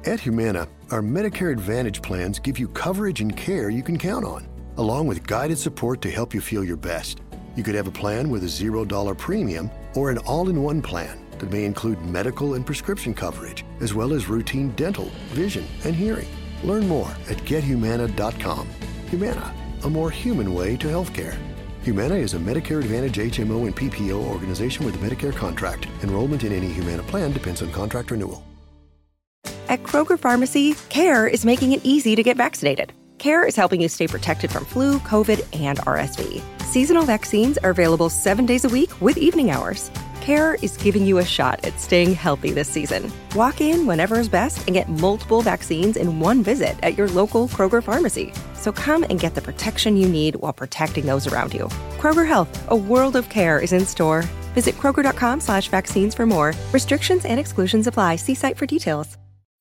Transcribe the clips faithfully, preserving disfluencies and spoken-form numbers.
At Humana, our Medicare Advantage plans give you coverage and care you can count on, along with guided support to help you feel your best. You could have a plan with a zero dollar premium or an all-in-one plan that may include medical and prescription coverage, as well as routine dental, vision, and hearing. Learn more at get humana dot com. Humana, a more human way to healthcare. Humana is a Medicare Advantage H M O and P P O organization with a Medicare contract. Enrollment in any Humana plan depends on contract renewal. At Kroger Pharmacy, CARE is making it easy to get vaccinated. CARE is helping you stay protected from flu, COVID, and R S V. Seasonal vaccines are available seven days a week with evening hours. CARE is giving you a shot at staying healthy this season. Walk in whenever is best and get multiple vaccines in one visit at your local Kroger pharmacy. So come and get the protection you need while protecting those around you. Kroger Health, a world of care, is in store. Visit kroger.com slash vaccines for more. Restrictions and exclusions apply. See site for details.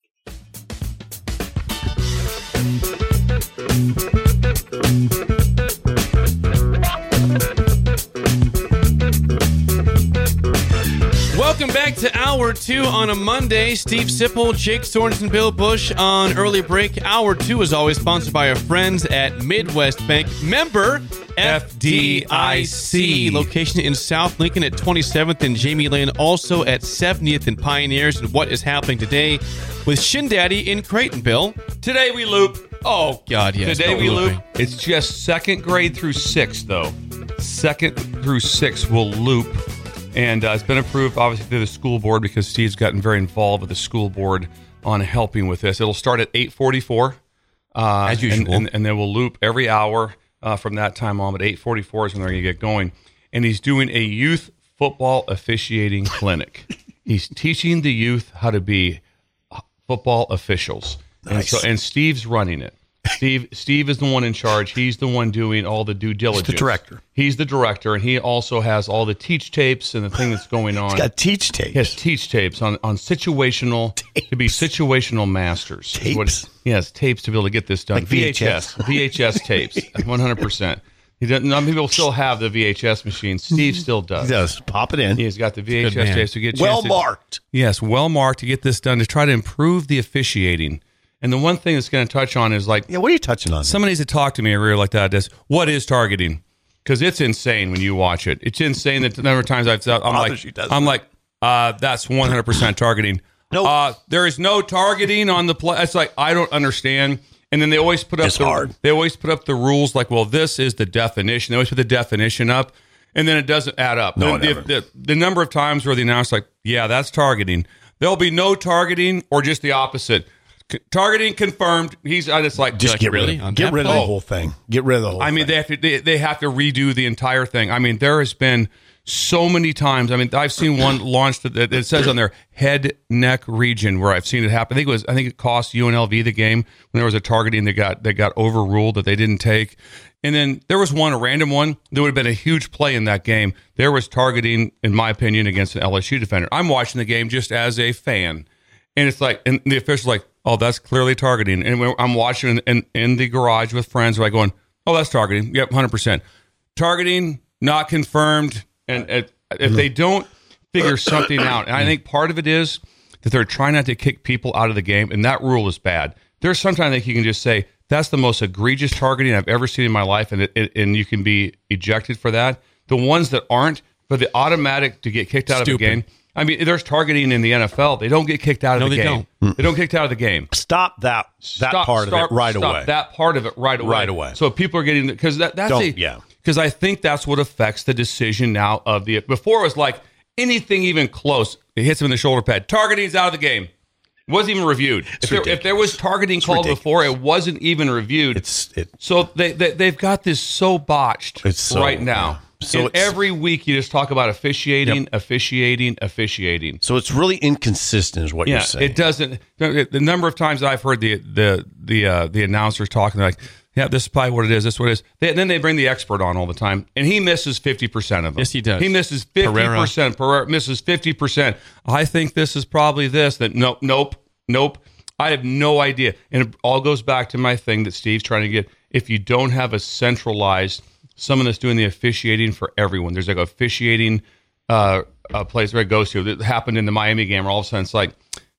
Welcome back to Hour two on a Monday. Steve Sipple, Jake Sorensen, Bill Bush on Early Break. Hour two is always sponsored by our friends at Midwest Bank. Member F D I C. Location in South Lincoln at twenty-seventh and Jamie Lane. Also at seventieth and Pioneers. And what is happening today with Shin Daddy in Creighton, Bill? Today we loop. Oh, God, yes. Today no we looping. loop. It's just second grade through sixth, though. Second through sixth will loop. And uh, it's been approved, obviously, through the school board because Steve's gotten very involved with the school board on helping with this. It'll start at eight forty-four. Uh, As usual. And, and, and then we'll loop every hour uh, from that time on. But eight forty-four is when they're going to get going. And he's doing a youth football officiating clinic. He's teaching the youth how to be football officials. Nice. And, so, and Steve's running it. Steve Steve is the one in charge. He's the one doing all the due diligence. He's the director. He's the director, and he also has all the teach tapes and the thing that's going on. He's got teach tapes. He has teach tapes on, on situational, tapes. To be situational masters. Tapes? What, he has tapes to be able to get this done. Like V H S. V H S tapes, one hundred percent. He doesn't, some people still have the V H S machine. Steve still does. He does. Pop it in. He's got the V H S tapes to get a chance well to- marked. Yes, well marked to get this done to try to improve the officiating. And the one thing that's going to touch on is like, Yeah, what are you touching on? somebody needs to talk to me really like that. Is what is targeting? Because it's insane when you watch it. It's insane that the number of times I've I'm Bothers you, like, doesn't I'm it? like, uh, that's one hundred percent targeting. No. uh, there is no targeting on the play. It's like I don't understand. And then they always put up It's the hard. they always put up the rules like, well, this is the definition. They always put the definition up, and then it doesn't add up. No, the, never. the, the number of times where the announcer's like, yeah, that's targeting. There'll be no targeting or just the opposite. C- targeting confirmed. He's I just like Just like, get really? rid of On it. Get that rid of play? the whole thing. Get rid of the whole I mean, thing. they have to they, they have to redo the entire thing. I mean, there has been so many times. I mean, I've seen one launched that it says on their head neck region where I've seen it happen. I think it was I think it cost U N L V the game when there was a targeting that got that got overruled that they didn't take. And then there was one, a random one, that would have been a huge play in that game. There was targeting, in my opinion, against an L S U defender. I'm watching the game just as a fan. And it's like, and the official's like, oh, that's clearly targeting. And when I'm watching in, in, in the garage with friends, we're like going, oh, that's targeting. Yep, one hundred percent. Targeting, not confirmed. And uh, if they don't figure something out, and I think part of it is that they're trying not to kick people out of the game, and that rule is bad. There's sometimes I think you can just say, that's the most egregious targeting I've ever seen in my life, and it, it, and you can be ejected for that. The ones that aren't, for the automatic to get kicked out Stupid. of the game, I mean, there's targeting in the N F L. They don't get kicked out of No, the they game. don't. They don't get kicked out of the game. Stop that that Stop- part start- of it right stop away. That part of it right away. Right away. So people are getting because that that's Don't- a, yeah. Because I think that's what affects the decision now of the. Before it was like anything even close, it hits him in the shoulder pad. Targeting's out of the game. It wasn't even reviewed. If there, if there was targeting It's called ridiculous. before, it wasn't even reviewed. It's it. So they, they they've got this so botched It's so- right now. yeah. So and it's- every week you just talk about officiating, officiating, officiating. So it's really inconsistent, is what Yeah, you're saying. it doesn't. The, the number of times I've heard the the the uh, the announcers talking, they're like, "Yeah, this is probably what it is. This is what it is." They, and then they bring the expert on all the time, and he misses fifty percent of them. Yes, he does. He misses fifty percent. Pereira misses fifty percent. I think this is probably this. That nope, nope, nope. I have no idea, and it all goes back to my thing that Steve's trying to get. If you don't have a centralized someone that's doing the officiating for everyone, there's like a officiating uh, a place where it goes to. That happened in the Miami game, where all of a sudden it's like,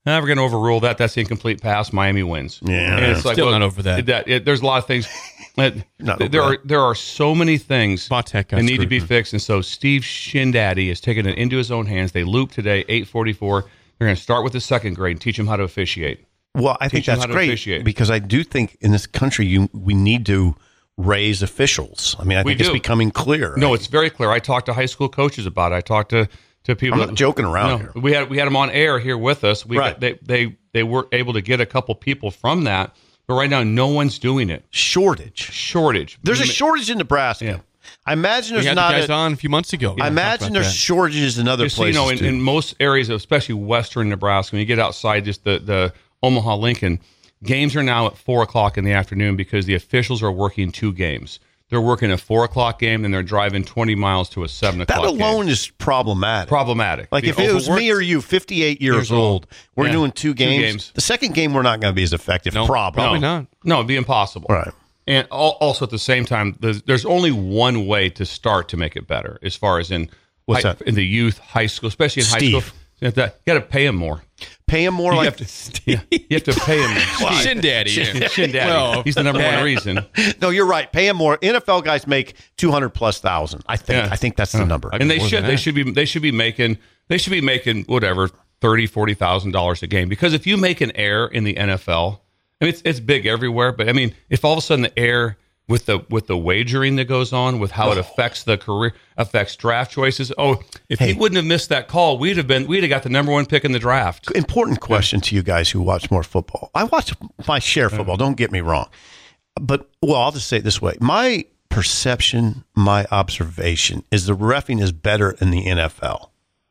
"Nah, we're going to overrule that. That's incomplete pass. Miami wins." Yeah. and it's like, Still well, not over that. that it, there's a lot of things. that- Not there over are there are so many things Bot tech got that need to screwed. be fixed, and so Steve Shindaddy has taken it into his own hands. They loop today, eight forty-four. They're going to start with the second grade and teach them how to officiate. Well, I think Teach them that's how to great officiate. because I do think in this country you we need to raise officials. I mean, I We think it's do. becoming clear. No, right? it's very clear. I talked to high school coaches about it. I talked to, to people. I'm not joking around No, here. We had we had them on air here with us. We Right. they they they were able to get a couple people from that, but right now no one's doing it. shortage. Shortage. There's a Ma- shortage in Nebraska. Yeah. I imagine We there's had the not. guys A, on a few months ago. I imagine there's shortages in other Just so you places know, in, too. in most areas, especially western Nebraska, when you get outside just the, the Omaha Lincoln, games are now at four o'clock in the afternoon because the officials are working two games. They're working a four o'clock game and they're driving twenty miles to a seven that o'clock alone game. is problematic. Problematic. Like The if it was me overworked- or you, fifty-eight years, Years old, old. we're Yeah. doing two Two games. games. The second game, we're not going to be as effective. No, Probably. probably not. No, it'd be impossible. Right. And al- also at the same time, there's, there's only one way to start to make it better, as far as in What's high, that? in the youth, high school, especially in high Steve. school. You have to, you got to pay them more. Pay them more You like have to, yeah, you have to pay them more. Shin Daddy. Shin, Shin Daddy. Well, He's the number one reason. No, you're right. Pay them more. N F L guys make two hundred plus thousand. I think. Yeah. I think that's the number. And they More should than they that. should be they should be making they should be making whatever thirty forty thousand dollars a game, because if you make an error in the N F L, I mean it's it's big everywhere, but I mean if all of a sudden the error with the with the wagering that goes on, with how it affects the career, affects draft choices. Oh, if Hey. he wouldn't have missed that call, we'd have been we'd have got the number one pick in the draft. Important question to you guys who watch more football. I watch my share of football. Don't get me wrong, but well, I'll just say it this way: my perception, my observation is the reffing is better in the N F L.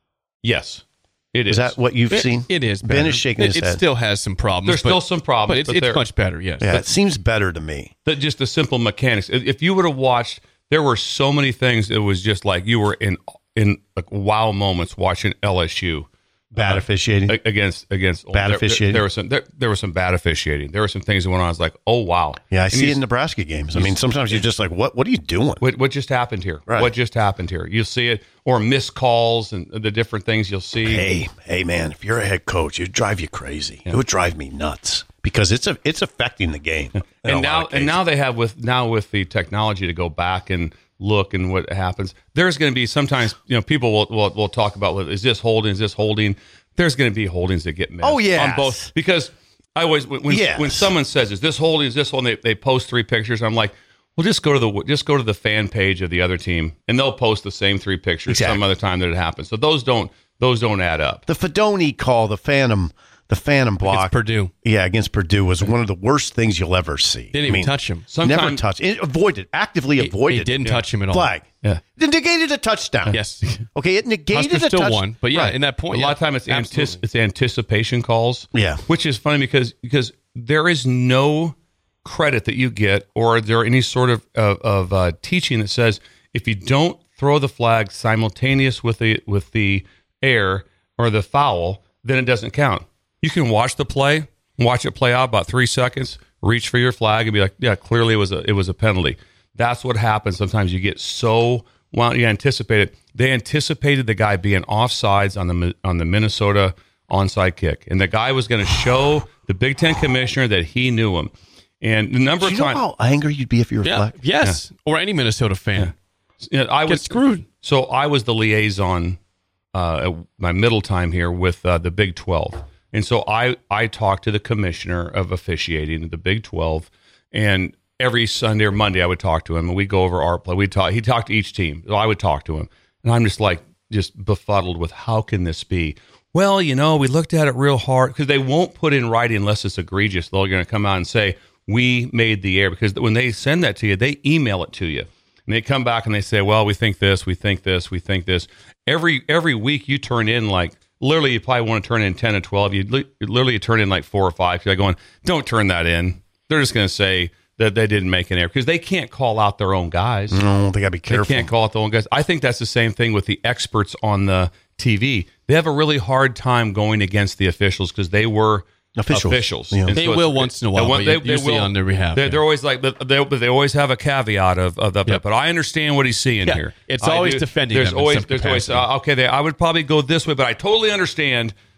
Yes, it is. Is that what you've It- seen? It is. Ben better. is shaking his it, head. It still has some problems. There's but- still some problems, but it's, but it's they're- much better. Yes. yeah, it seems better to me. That just the simple mechanics. If if you would have watched, there were so many things. It was just like you were in in like wow moments watching L S U Bad uh, officiating. a- against against Bad there, officiating. There, there was some there, there was some bad officiating. There were some things that went on. I was like, oh wow. Yeah, I And see you it s- in Nebraska games. I mean, sometimes you're just like, what? What are you doing? What, what just happened here? Right. What just happened here? You'll see it, or missed calls and the different things you'll see. Hey, hey, man! If you're a head coach, it'd drive you crazy. It would drive me nuts because it's a it's affecting the game. in a and lot now of and now cases. they have with now with the technology to go back and look and what happens. There's going to be sometimes you know people will will, will talk about, well, is this holding? Is this holding? There's going to be holdings that get missed. Oh, yes. on both, because I always when when, Yes. when someone says, is this holding? Is this holding? They, they post three pictures. I'm like, well, just go to the just go to the fan page of the other team, and they'll post the same three pictures Exactly. some other time that it happens. So those don't those don't add up. the Fedoni call, the Phantom, the Phantom block, Purdue. yeah, against Purdue was one of the worst things you'll ever see. Didn't I even mean, touch him. Sometime- Never touched. It avoided, actively He- avoided. He didn't touch him at all. Flag. Yeah. It negated a touchdown. Yes. Okay, it negated Husker a still touch- won, but yeah, Right. in that point, A yeah, lot of time it's antici- absolutely. it's anticipation calls. Yeah. Which is funny because because there is no credit that you get, or there any sort of of, of uh, teaching that says if you don't throw the flag simultaneous with the with the air or the foul, then it doesn't count. You can watch the play, watch it play out about three seconds, reach for your flag, and be like, yeah, clearly it was a it was a penalty. That's what happens. Sometimes you get so well, you anticipate it. They anticipated the guy being offsides on the on the Minnesota onside kick, and the guy was going to show the Big Ten commissioner that he knew him. And the number Do of you know times, how angry you'd be if you were Yeah. flag? Yes. Or any Minnesota fan. you know, I Get was screwed. So I was the liaison uh, at my middle time here with uh, the Big twelve, and so I I talked to the commissioner of officiating of the Big twelve, and every Sunday or Monday I would talk to him, and we'd go over our play. We talk. He talked to each team. So I would talk to him, and I'm just like just befuddled with how can this be? Well, you know, we looked at it real hard because they won't put in writing unless it's egregious. They're going to come out and say we made the error, because when they send that to you, they email it to you. And they come back and they say, well, we think this, we think this, we think this. Every every week you turn in like, literally you probably want to turn in ten or twelve. You li- literally turn in like four or five. You're going, don't turn that in. They're just going to say that they didn't make an error because they can't call out their own guys. No, they got to be careful. They can't call out their own guys. I think that's the same thing with the experts on the T V. They have a really hard time going against the officials because they were Officials. officials. Yeah. And They it's- will once in a while, and but usually on their behalf, They're, yeah. they're always like, but they, but they always have a caveat of, of that. Yep. But I understand what he's seeing Yeah. here. It's I always do. defending There's them in always, some there's always, capacity. uh, okay, they, I would probably go this way, but I totally understand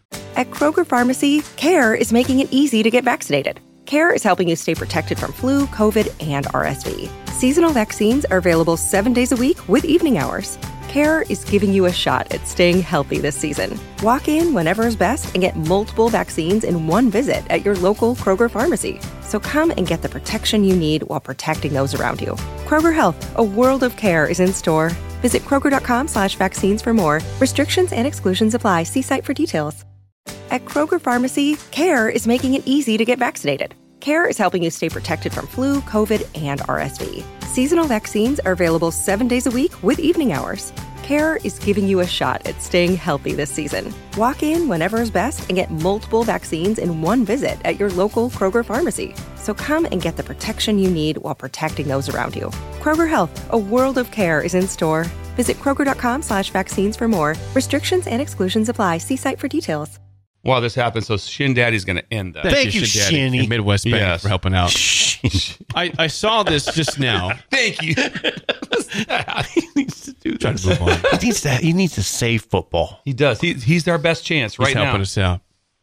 At Kroger Pharmacy, CARE is making it easy to get vaccinated. CARE is helping you stay protected from flu, COVID, and R S V. Seasonal vaccines are available seven days a week with evening hours. CARE is giving you a shot at staying healthy this season. Walk in whenever is best and get multiple vaccines in one visit at your local Kroger Pharmacy. So come and get the protection you need while protecting those around you. Kroger Health, a world of care is in store. Visit Kroger.com slash vaccines for more. Restrictions and exclusions apply. See site for details. At Kroger Pharmacy, CARE is making it easy to get vaccinated. CARE is helping you stay protected from flu, COVID, and R S V. Seasonal vaccines are available seven days a week with evening hours. CARE is giving you a shot at staying healthy this season. Walk in whenever is best and get multiple vaccines in one visit at your local Kroger Pharmacy. So come and get the protection you need while protecting those around you. Kroger Health, a world of care is in store. Visit Kroger.com slash vaccines for more. Restrictions and exclusions apply. See site for details. While this happens, so Shin Daddy's going to end that. Thank you, Shin Daddy Shinny. and Midwest Bank Yes. for helping out. I, I saw this just now. Thank you. he needs to do Trying this. to move on. He needs to. He needs to save football. He does. He, he's our best chance right He's now. helping us out.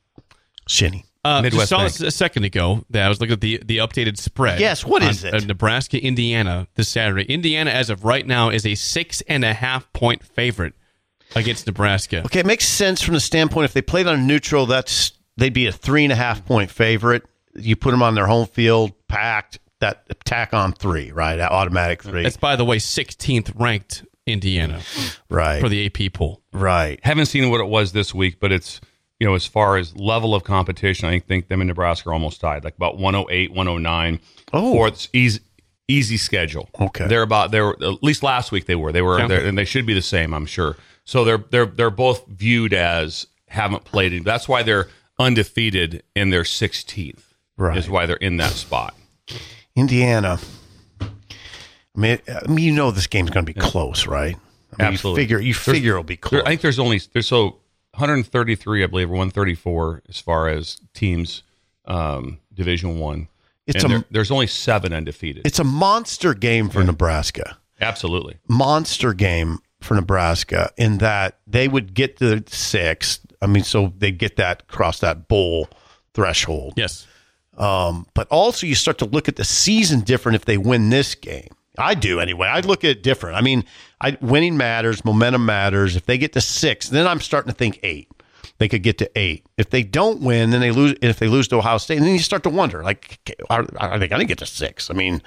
Shinny. Uh, Midwest just saw Bank. this a second ago that I was looking at the, the updated spread. Yes, what on, is it? uh, Nebraska, Indiana this Saturday. Indiana, as of right now, is a six and a half point favorite against Nebraska. Okay, it makes sense from the standpoint if they played on neutral, that's they'd be a three and a half point favorite. You put them on their home field, packed, that tack on three, right? That automatic three, That's, by the way, sixteenth ranked Indiana right? for the A P poll. right. Haven't seen what it was this week, but it's, you know, as far as level of competition, I think them and Nebraska are almost tied, like about one oh eight, one oh nine. Oh. Fourth, easy, easy schedule. Okay. They're about, they were, at least last week they were. They were, Okay. they're- and they should be the same, I'm sure. So they're, they're, they're both viewed as haven't played. it. That's why they're undefeated in their sixteenth. Right. Is why they're in that spot. Indiana. I mean, I mean, you know this game's going to be close, right? I mean, Absolutely. You figure, you There's- figure it'll be close. There, I think there's only there's so one thirty-three, I believe, or one thirty-four as far as teams, um, Division One. It's And a- there- there's only seven undefeated. It's a monster game for Nebraska. Absolutely. Monster game for Nebraska in that they would get to six. I mean, so they get that cross that bowl threshold. Yes. Um, but also you start to look at the season different if they win this game. I do anyway. I look at it different. I mean, I, winning matters, momentum matters. If they get to six, then I'm starting to think eight. They could get to eight. If they don't win, then they lose. If they lose to Ohio State, then you start to wonder, like, okay, are, are they going to get to six? I mean,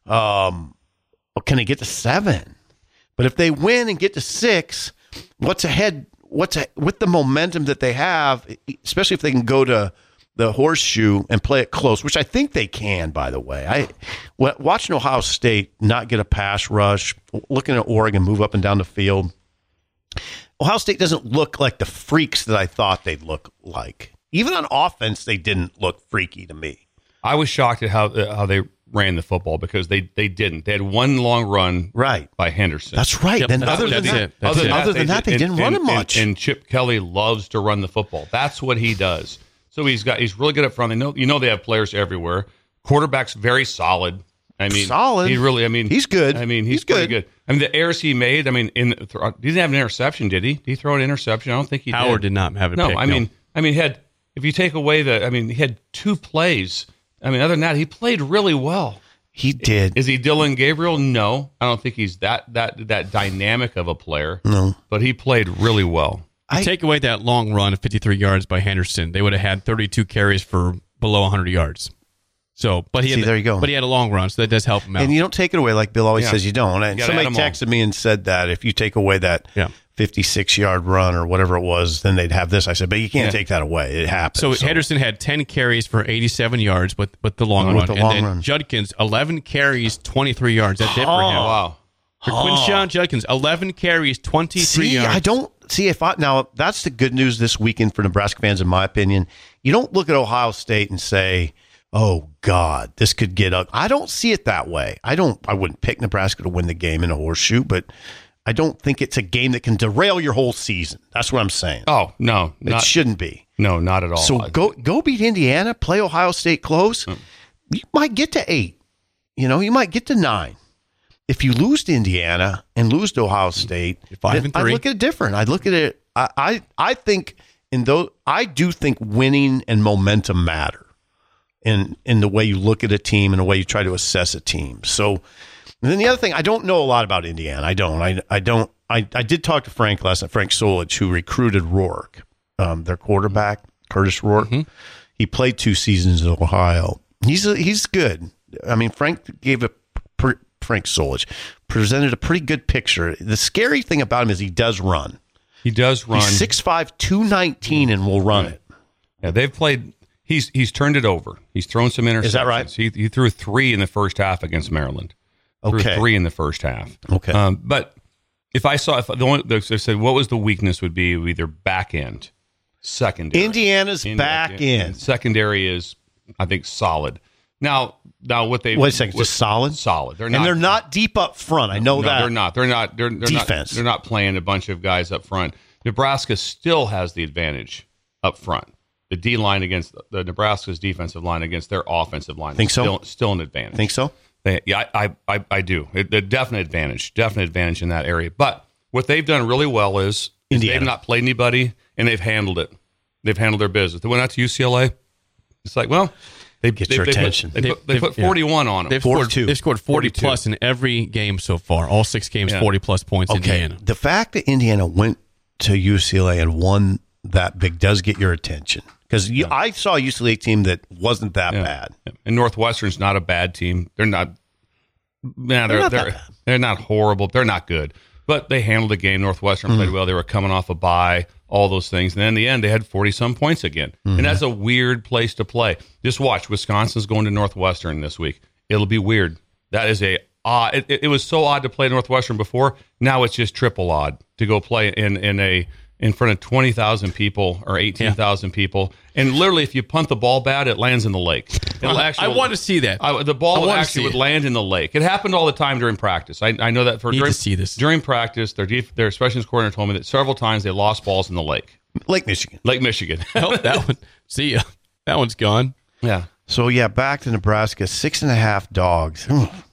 um, well, can they get to seven? But if they win and get to six, what's ahead? What's a, with the momentum that they have, especially if they can go to the horseshoe and play it close, which I think they can, by the way. I wa- watching Ohio State not get a pass rush, looking at Oregon move up and down the field. Ohio State doesn't look like the freaks that I thought they'd look like. Even on offense, they didn't look freaky to me. I was shocked at how uh, how they ran the football because they they didn't. They had one long run Right. by Henderson. That's right. Yep, then that's- other than that's that, it. That's other, it. other than that, they didn't run it and- much. And, and Chip Kelly loves to run the football. That's what he does. So he's got he's really good up front. They know you know they have players everywhere. Quarterback's very solid. I mean, Solid. He really. I mean, He's good. I mean, he's, He's pretty good. good. I mean, the errors he made. I mean, in the, he didn't have an interception, did he? Did he throw an interception? I don't think he Howard did. did not have a No, pick. I mean, I mean, he had if you take away the, I mean, he had two plays. I mean, other than that, he played really well. he did. Is he Dylan Gabriel? No, I don't think he's that that that dynamic of a player. No. But he played really well. I- Take away that long run of fifty-three yards by Henderson, they would have had thirty-two carries for below one hundred yards. So, but he See, had the- there you go. But he had a long run, so that does help him out. And you don't take it away like Bill always Yeah. says you don't. And You gotta somebody add 'em all. texted me and said that if you take away that Yeah. fifty-six yard run or whatever it was, then they'd have this. I said, but you can't Yeah. take that away. It happens. So, Henderson had ten carries for eighty-seven yards with, with the long Oh, run. with the long and then run. Judkins, eleven carries, twenty-three yards. That's it for him. Oh. Wow. For Quinshawn Judkins, eleven carries, twenty-three See, yards. I don't see if I now that's the good news this weekend for Nebraska fans, in my opinion. You don't look at Ohio State and say, "Oh God, this could get up." I don't see it that way. I don't. I wouldn't pick Nebraska to win the game in a horseshoe, but I don't think it's a game that can derail your whole season. That's what I'm saying. Oh no, it not, shouldn't be. no, not at all. So go go beat Indiana, play Ohio State close. You might get to eight. You know, you might get to nine. If you lose to Indiana and lose to Ohio State, You're five then and I'd three. look at it different. I'd look at it. I, I I think in those, I do think winning and momentum matter in in the way you look at a team and the way you try to assess a team. So, and then the other thing, I don't know a lot about Indiana. I don't. I I don't. I, I did talk to Frank last night, Frank Solich, who recruited Rourke, um, their quarterback, Curtis Rourke. Mm-hmm. He played two seasons in Ohio. He's a, he's good. I mean, Frank gave a Frank Solich presented a pretty good picture. The scary thing about him is he does run. He does run. He's six five, two nineteen, and will run it. Yeah, they've played. He's he's turned it over. He's thrown some interceptions. Is that right? He, he threw three in the first half against Maryland. Threw okay. three in the first half. Okay. Um, but if I saw, if the one they said what was the weakness would be either back end, secondary. Indiana's Indiana, back end. Secondary is, I think, solid. Now, now what they wait a second, just solid, solid. They're not, and they're not deep up front. I know no, that they're not. They're not. They're, they're defense. Not, they're not playing a bunch of guys up front. Nebraska still has the advantage up front. The D line against the Nebraska's defensive line against their offensive line. Think so? Still, still an advantage. Think so? They, yeah, I, I, I do. It, the definite advantage, definite advantage in that area. But what they've done really well is, is they've not played anybody and they've handled it. They've handled their business. They went out to U C L A. It's like, well. They get they, your they attention. Put, they, put, they put forty-one yeah. on them. They've scored, forty-two. they've scored forty forty-two. plus in every game so far. All six games, yeah. forty plus points. Okay. Indiana. The fact that Indiana went to U C L A and won that big does get your attention because yeah. I saw a U C L A team that wasn't that yeah. bad. Yeah. And Northwestern's not a bad team. They're not. Nah, they're they're not, they're, they're not horrible. They're not good, but they handled the game. Northwestern mm-hmm. played well. They were coming off a bye. All those things. And then in the end, they had forty-some points again. Mm-hmm. And that's a weird place to play. Just watch. Wisconsin's going to Northwestern this week. It'll be weird. That is a odd. It, it, it was so odd to play Northwestern before. Now it's just triple odd to go play in, in a in front of twenty thousand people or eighteen thousand yeah. people. And literally, if you punt the ball bad, it lands in the lake. It'll actually, I want to see that. I, the ball would actually would land in the lake. It happened all the time during practice. I, I know that for Need during, to see this. during practice, their, def, their special coordinator told me that several times they lost balls in the lake. Lake Michigan. Lake Michigan. Oh, that one. See ya. That one's gone. Yeah. So, yeah, back to Nebraska. Six and a half dogs.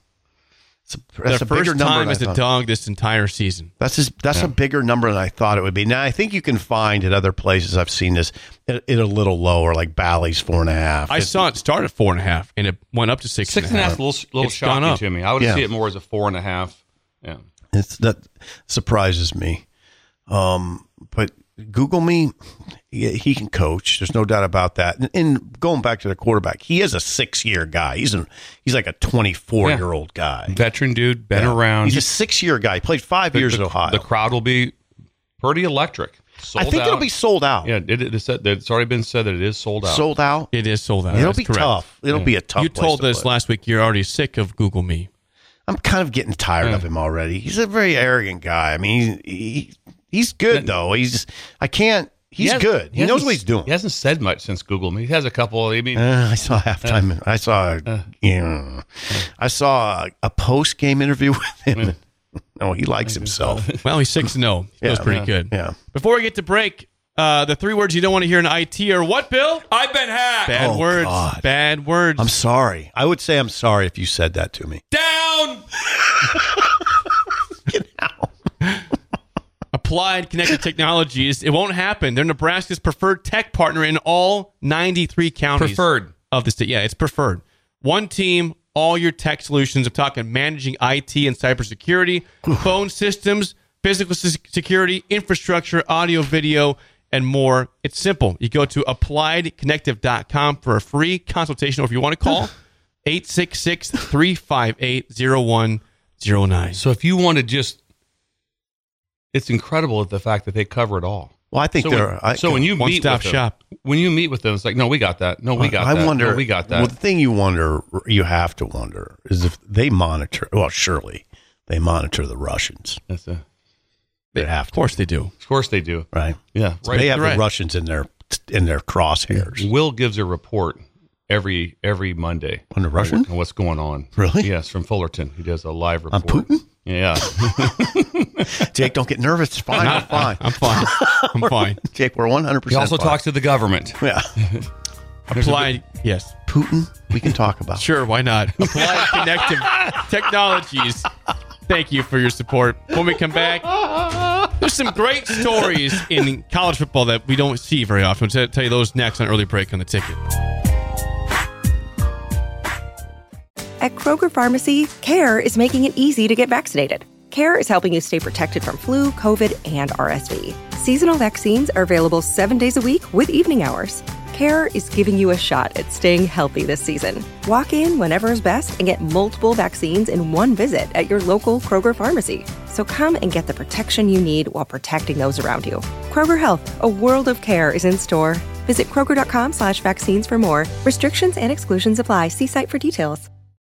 It's a, that's the a bigger first number time than as I a thought. dog this entire season. That's just, that's Yeah. a bigger number than I thought it would be. Now, I think you can find at other places I've seen this it, it a little lower, like Bally's four and a half. I It's- saw it start at four and a half, and it went up to six. Six and a half, a little, little It's gone shocking up. to me. I would Yeah. see it more as a four and a half. Yeah. It's that surprises me. Um, but Google me, he, he can coach. There's no doubt about that. And, and going back to the quarterback, he is a six-year guy. He's a, he's like a twenty-four-year-old guy. Veteran dude, been Yeah. around. He's a six-year guy. He played five the, years the, at Ohio. The crowd will be pretty electric. Sold I think out. it'll be sold out. Yeah, it, it, it's, it's already been said that it is sold out. Sold out. It is sold out. It'll That's be correct. tough. It'll Yeah. be a tough. You place told to us play. last week you're already sick of Google Me. I'm kind of getting tired Yeah. of him already. He's a very arrogant guy. I mean, he, he he's good though. He's I can't. He's has- good. He, knows hasn't- what he's doing. He hasn't said much since Google Me. He has a couple. I mean, Uh, I saw halftime. I saw, uh, yeah, I saw a, a post game interview with him. No, he likes himself. Well, he's six and zero. He feels Yeah, pretty yeah, good. yeah. Before we get to break, uh, the three words you don't want to hear in I T are what, Bill? I've been hacked. Bad Oh, words. God. Bad words. I'm sorry. I would say I'm sorry if you said that to me. Down. Applied Connected Technologies. It won't happen. They're Nebraska's preferred tech partner in all ninety-three counties. Preferred. Of the state. Yeah, it's preferred. One team, all your tech solutions. I'm talking managing I T and cybersecurity, phone systems, physical se- security, infrastructure, audio, video, and more. It's simple. You go to applied connective dot com for a free consultation, or if you want to call, eight six six, three five eight, zero one zero nine. So if you want to just, it's incredible at the fact that they cover it all. Well, I think So they're. when, I, so when you meet One-stop with them, shop. when you meet with them, it's like, no, we got that. No, we got I that. wonder. No, we got that. Well, the thing you wonder, you have to wonder, is if they monitor. Well, surely they monitor the Russians. That's a, They have Of to, course they do. of course they do. right? Yeah, So right. they have Right. the Russians in their in their crosshairs. Will gives a report every every Monday On the Russian? on what's going on. Really? Yes, from Fullerton. He does a live On report. Putin? Yeah. Jake, don't get nervous. It's fine. I'm fine. I'm fine. I'm fine. Jake, we're one hundred He percent. also fine. talks to the government. Yeah, Applied, yes. Putin. We can talk about. Sure, why not? Applied Connective Technologies. Thank you for your support. When we come back, the There's some great stories in college football that we don't see very often. We'll tell you those next on Early Break on the Ticket. At Kroger Pharmacy, CARE is making it easy to get vaccinated. CARE is helping you stay protected from flu, COVID, and R S V. Seasonal vaccines are available seven days a week with evening hours. CARE is giving you a shot at staying healthy this season. Walk in whenever is best and get multiple vaccines in one visit at your local Kroger Pharmacy. So come and get the protection you need while protecting those around you. Kroger Health, a world of care is in store. Visit Kroger.com slash vaccines for more. Restrictions and exclusions apply. See site for details.